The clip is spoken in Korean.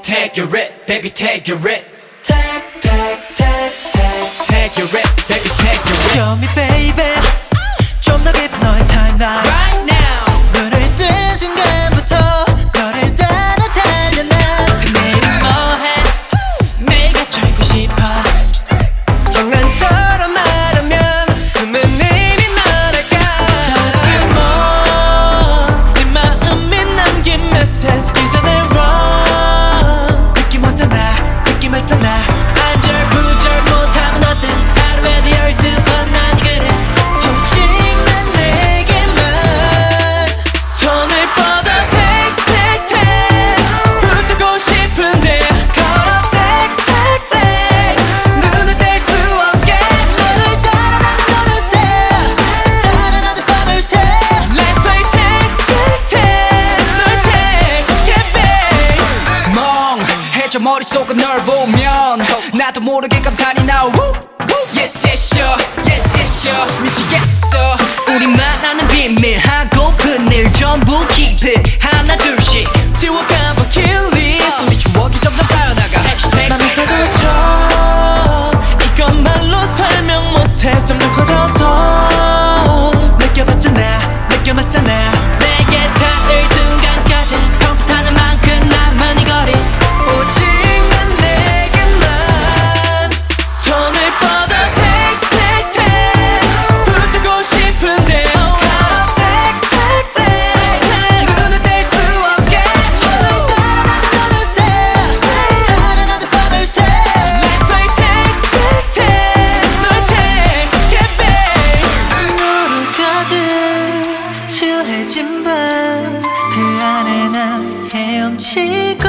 take your it, baby take your it. Take your it, baby take your it. Show me baby 좀 더 깊은 너의 timeline Right now 눈을 뜬 순간부터 너를 따라 달려 난 내일은 뭐해 매일 갇혀 있고 싶어 장난처럼 말하면 숨은 힘이 말할까 네 마음에 남긴 메시지 그 전에 run 느낌 왔잖아 느낌 왔잖아 안절부절 못하면 어떤 하루에도 12번 난 그래 오직 난 내게만 손을 뻗어 take take take 붙고 싶은데 걸어 take take take 눈을 뗄 수 없게 너를 따라 나는 어느새 따라 나는 밤을 새 Let's play take take take 널 take it babe 멍해져 머릿속은 널 보면 나도 모르게 감탄이 나오 Yes yes sure Yes yes sure 미치겠어 우리만 아는 비밀 하고픈 일 전부 keep it 하나 둘씩 지워간 버킷리스트 우리 추억이 점점 쌓여나가 Hashtag 난 밑에도 쳐 이건 말로 설명 못해 점점 커져도 느껴봤잖아 느껴봤잖아 내게 닿을 순간까지 성타는 만큼 남은 이 거리 오직 난 내게만 손을 뻗어 take take take 붙고 싶은데 걸어 take take take 눈을 뗄 수 없게 너를 따라 나는 어느새 따라 나는 밤을 새 Let's play take take take 널 take it babe 너로 가득 칠해진 밤 그 안에 난 헤엄치고